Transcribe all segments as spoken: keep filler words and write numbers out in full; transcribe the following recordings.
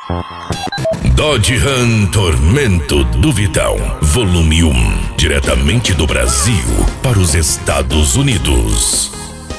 Dodge Ram Tormento do Vitão, volume um, diretamente do Brasil para os Estados Unidos.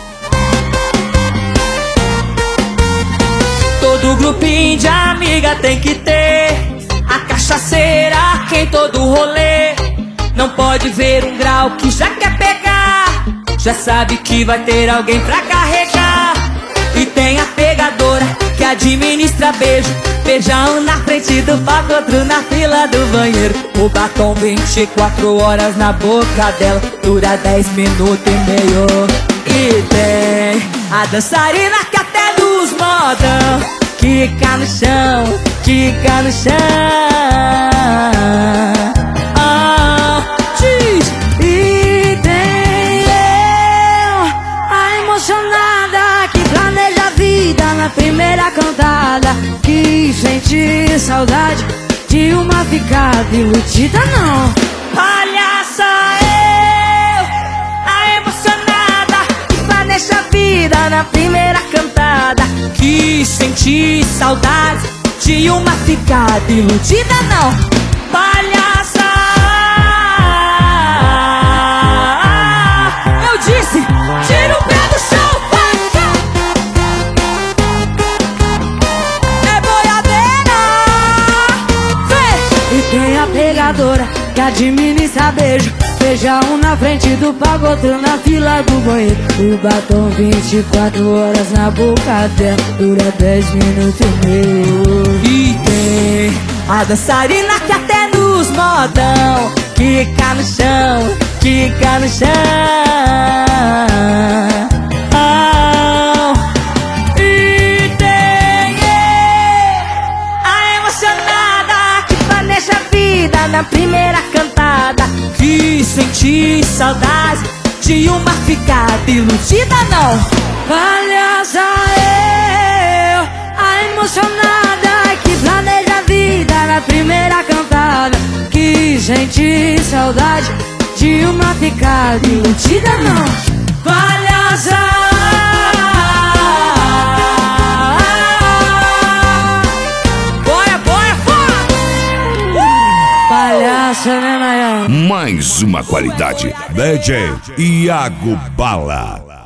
Todo grupinho de amiga tem que ter a cachaceira em todo rolê. Não pode ver um grau que já quer pegar, já sabe que vai ter alguém pra carregar. E tem a pegadora que administra beijo, beijão na frente do palco, outro na fila do banheiro. O batom vinte e quatro horas na boca dela, dura dez minutos e meio. E tem a dançarina que até nos modão quica no chão, quica no chão. Oh, diz. E tem eu, a emocionada que planeja a vida na primeira cantada, que sente saudade de uma ficada iludida não. Palhaça eu, a emocionada que planeja a vida na primeira cantada, que senti saudade de uma ficada iludida não. Palhaça, eu disse, tira o pé do chão, vai. É boiadeira, vem. E tem a pegadora que administra beijo, beija um na frente do palco, outro na fila do banheiro. O batom vinte e quatro horas na boca dela, dura dez minutos e meio. E tem a dançarina que até nos modão quica no chão, quica no chão. Oh. E tem a emocionada que planeja a vida na primeira cantada, que senti saudade de uma ficada iludida não. Palhaça eu, a emocionada que planeja a vida na primeira cantada, que senti saudade de uma ficada iludida não. Palhaça, boia, boia, boia. Palhaça, né, Nayara? Mais uma qualidade. D J Iago Bala.